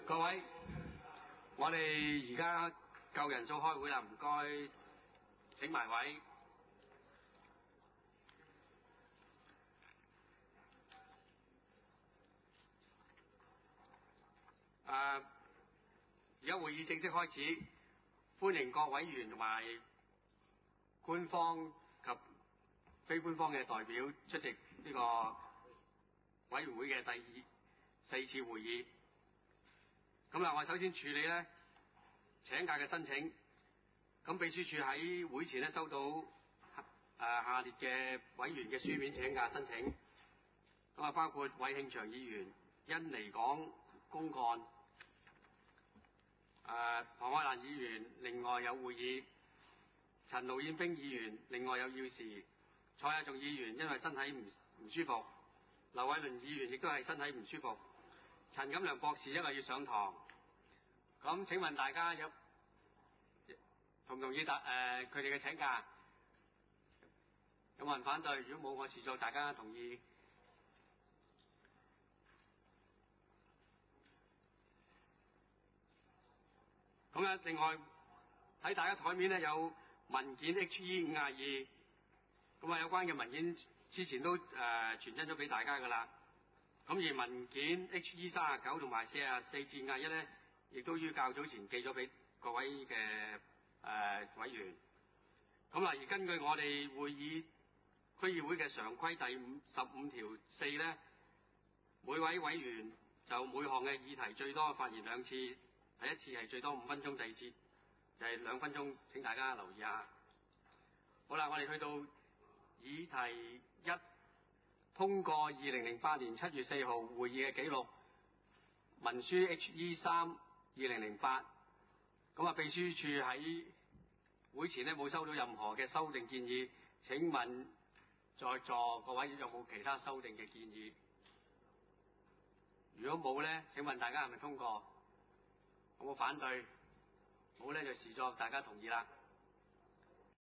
各位，我哋而家夠人數開會啦，唔該請埋位。而家會議正式開始，歡迎各委員同埋官方及非官方嘅代表出席呢個委員會嘅第4次會議。咁我首先處理呢請假嘅申請。咁秘書處喺會前呢收到下列嘅委員嘅書面請假申請。咁包括韋慶祥議員因離港公幹，龐愛蘭議員另外有會議，陳盧燕冰議員另外有要事，蔡亞仲議員因為身體唔舒服，劉偉倫議員亦都係身體唔舒服，陳錦良博士因為要上堂。咁請問大家同唔同意佢哋嘅請假？有冇人反對？如果冇，我視作大家同意。咁另外喺大家台面呢有文件 HE52，咁有關嘅文件之前都傳真咗俾大家噶啦。咁而文件 HE39同埋44至51呢，亦都於較早前寄咗俾各位嘅委員。咁而根據我哋區議會嘅常規第15條4呢，每位委員就每項嘅議題最多發言2次。第一次係最多5分鐘，第二次就係2分鐘，請大家留意下。好啦，我哋去到議題1，通過2008年7月4號會議嘅記錄，文書 HE3 2008。咁秘書處喺會前呢冇收到任何嘅修訂建議，請問在座各位有冇其他修訂嘅建議？如果冇呢，請問大家係咪通過？有冇反對？冇呢，就視作大家同意啦。